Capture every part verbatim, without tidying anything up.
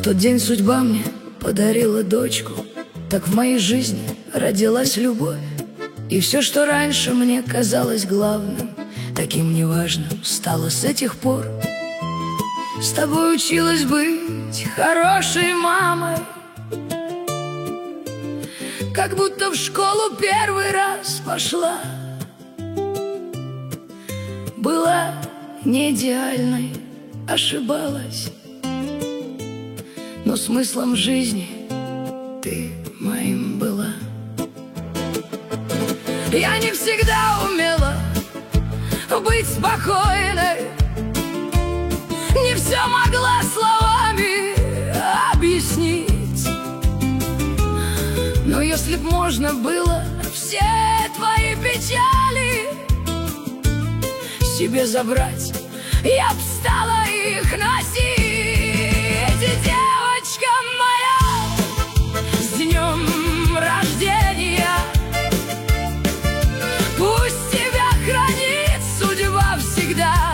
В тот день судьба мне подарила дочку, так в моей жизни родилась любовь. И все, что раньше мне казалось главным, таким неважным стало с этих пор. С тобой училась быть хорошей мамой, как будто в школу первый раз пошла. Была не идеальной, ошибалась, но смыслом жизни ты моим была. Я не всегда умела быть спокойной, не все могла словами объяснить. Но если б можно было все твои печали себе забрать, я б стала их носить. Девочка моя, с днем рождения! Пусть тебя хранит судьба всегда.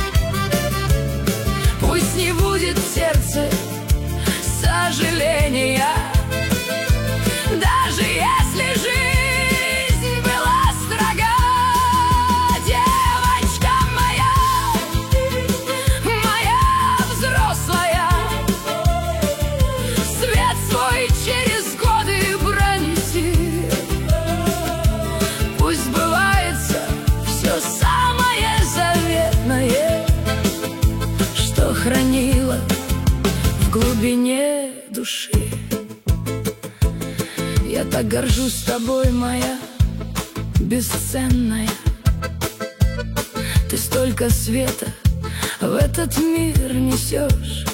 Пусть не будет в сердце сожаления, даже если жизнь была строга. Девочка моя, моя взрослая, свет свой через годы пронеси. Пусть сбывается все самое заветное, что хранила в глубине души. Я так горжусь тобой, моя бесценная. Ты столько света в этот мир несешь.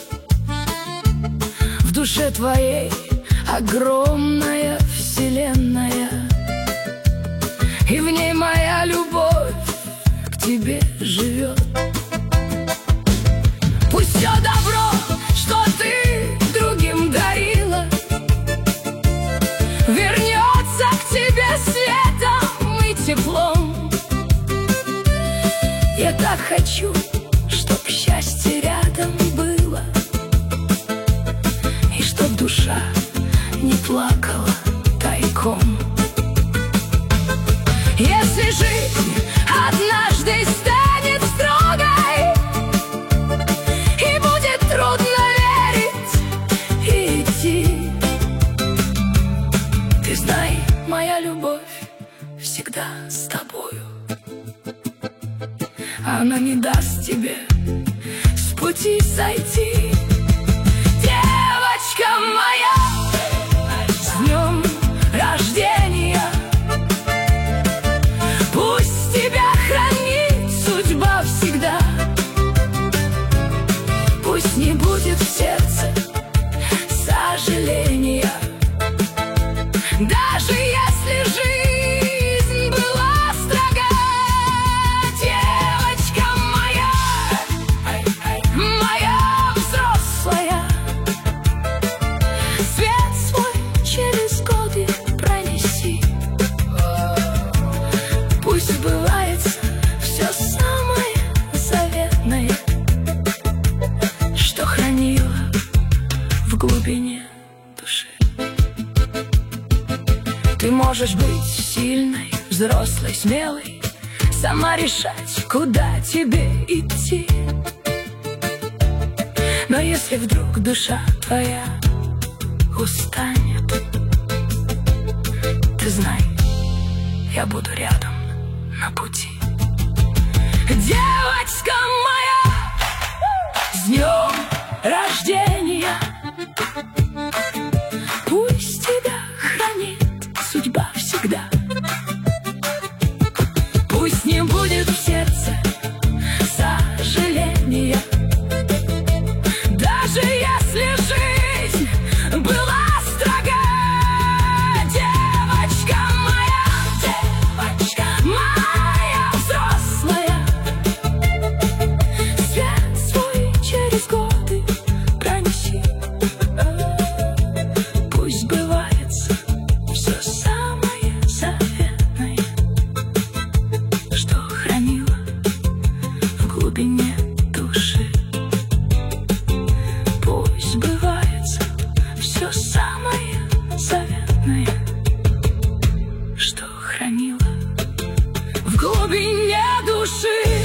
В душе твоей огромная вселенная, и в ней моя любовь к тебе живет. Пусть все добро, что ты другим дарила, вернется к тебе светом и теплом. Я так хочу, чтоб счастье рядом было, и чтоб душа не плакала тайком. Если жизнь однажды станет строгой и будет трудно верить и идти, ты знай, моя любовь всегда с тобою. Она не даст тебе с пути сойти. Девочка моя, с днем рождения! Пусть тебя хранит судьба всегда. Пусть не будет в сердце сожаления, даже если жизнь была строга. Девочка моя, моя взрослая, свет свой через годы пронеси. Пусть сбывается все самое заветное, что хранила в глубине души. Ты можешь быть сильной, взрослой, смелой, сама решать, куда тебе идти. Но если вдруг душа твоя устанет, ты знай, я буду рядом на пути. Девочка моя, с днем рождения! Пусть тебя хранит судьба всегда. Пусть не будет в сердце сожаления, даже если жизнь была строга. Девочка моя, девочка моя взрослая, свет свой через годы пронеси. заветное, что хранила в глубине души.